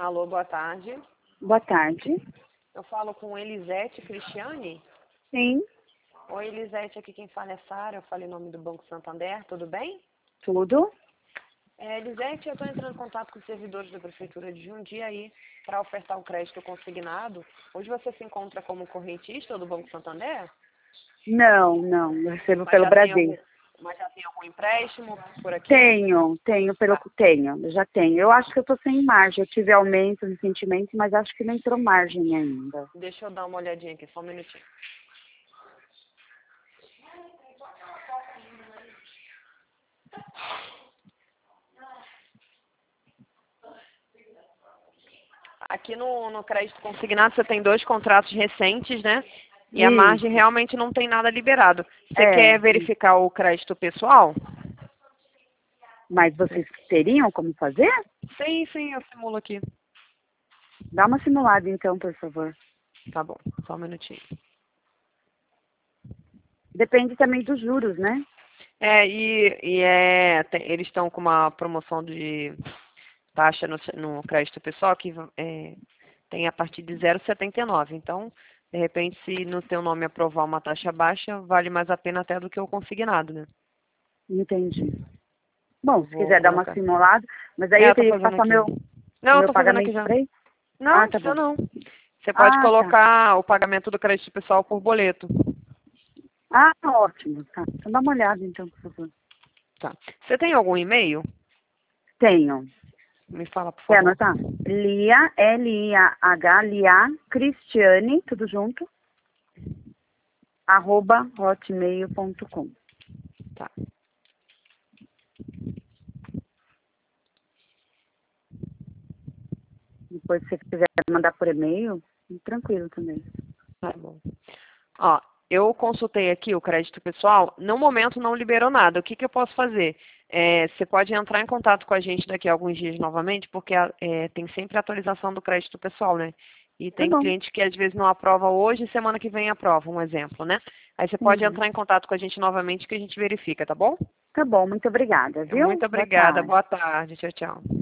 Alô, boa tarde. Boa tarde. Eu falo com Elisete Cristiane. Sim, Oi, Elisete, aqui quem fala é Sara. Eu falei em nome do Banco Santander, tudo bem? tudo. Elisete, eu estou entrando em contato com os servidores da Prefeitura de Jundiaí para ofertar um crédito consignado. Hoje você se encontra como correntista do Banco Santander? Não, eu recebo Mas pelo já tem Bradesco. mas já tem algum empréstimo por aqui? Tenho, já tenho. Eu acho que eu tô sem margem. Eu tive aumento recentemente, mas acho que não entrou margem ainda. Deixa eu dar uma olhadinha aqui, só um minutinho. Aqui no crédito consignado você tem 2 contratos recentes, né? E a margem Isso, realmente não tem nada liberado. Você é. quer verificar o crédito pessoal? Mas vocês teriam como fazer? Sim, eu simulo aqui. Dá uma simulada então, por favor. Tá bom, só um minutinho. Depende também dos juros, né? Eles estão com uma promoção de taxa no crédito pessoal que tem a partir de 0,79. Então, de repente, se no teu nome aprovar uma taxa baixa, vale mais a pena até do que o consignado, né? Entendi. Bom, se Vou quiser dar uma colocar. simulada, mas aí eu Eu tô teria que fazendo passar aqui. meu Não, eu tô fazendo aqui pagamento já. para aí? Não, Ah, não tá precisa bom. não. Você pode Ah, tá. colocar o pagamento do crédito pessoal por boleto. Ah, ótimo. Tá. Então dá uma olhada então, por favor. Tá. Você tem algum e-mail? Tenho. Me fala, por Quer favor. anotar? Lia, L-I-A-H, Lia, Cristiane, tudo junto, @hotmail.com. Tá. Depois, se você quiser mandar por e-mail, tranquilo também. Tá bom. Ó, eu consultei aqui o crédito pessoal, no momento não liberou nada. O que eu posso fazer? Você pode entrar em contato com a gente daqui a alguns dias novamente, porque tem sempre atualização do crédito pessoal, né? E Tá tem bom. cliente que às vezes não aprova hoje e semana que vem aprova, um exemplo, né? Aí você pode Uhum. entrar em contato com a gente novamente que a gente verifica, tá bom? Tá bom, muito obrigada, viu? Muito Boa obrigada, tarde. boa tarde, tchau, tchau.